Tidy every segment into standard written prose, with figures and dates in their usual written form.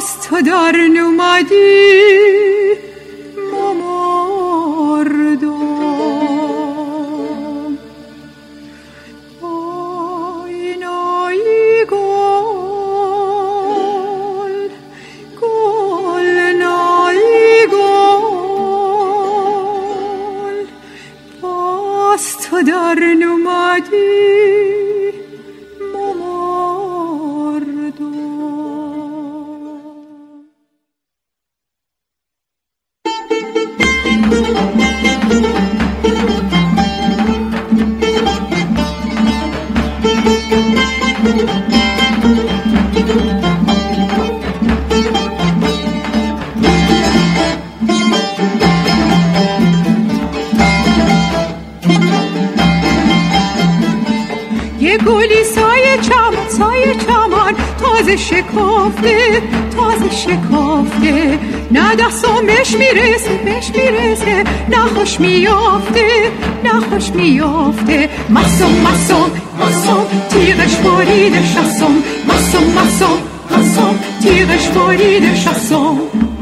باز تو در نومدی مردم آینایی گل گل نایی گل باز تو در نومدی یه گلی سایه چمن تازه شکافته نه دستم بهش میرسه نه خوش میافته مسم تیغش بریده شستم مسم تیغش بریده شستم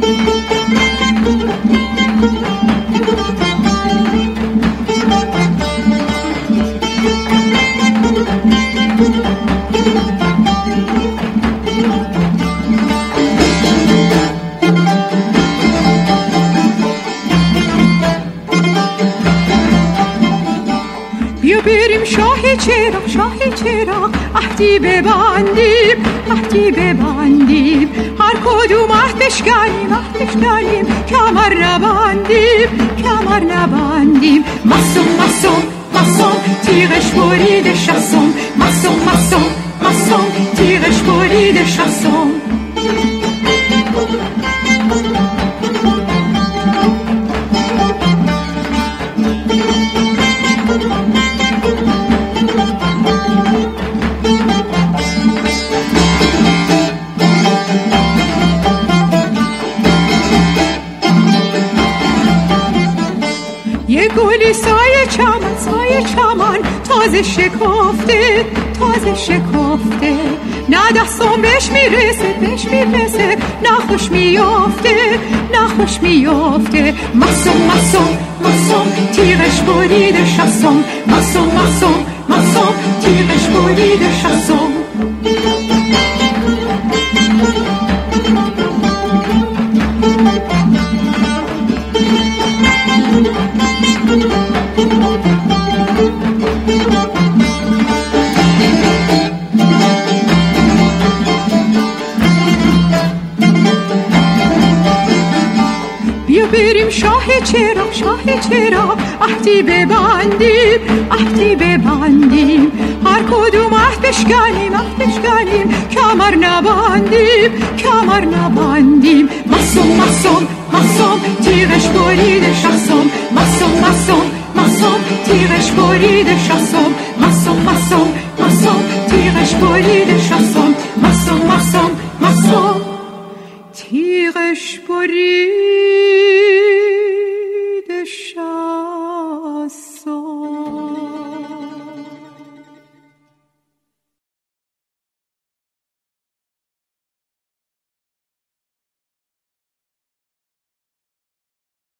بیا بریم شاه چراغ عهدی ببندیم هر کدوم عهدش کنیم کمر نبندیم مسم تیغش بریده شستم مسم تیغش بریده شستم یه گلی سایه چمن تازه شکافته نه دستم بهش میرسه نه خوش میافته مسم تیغش بریده شستم مسم تیغش بریده شستم بیا بریم شاه چراغ عهدی ببندیم هر کدوم عهدش کنیم کمر نبندیم مسم تیغش بریده شستم مسم تیغش بریده شستم مسم تیغش بریده شستم مسم تیغش بریده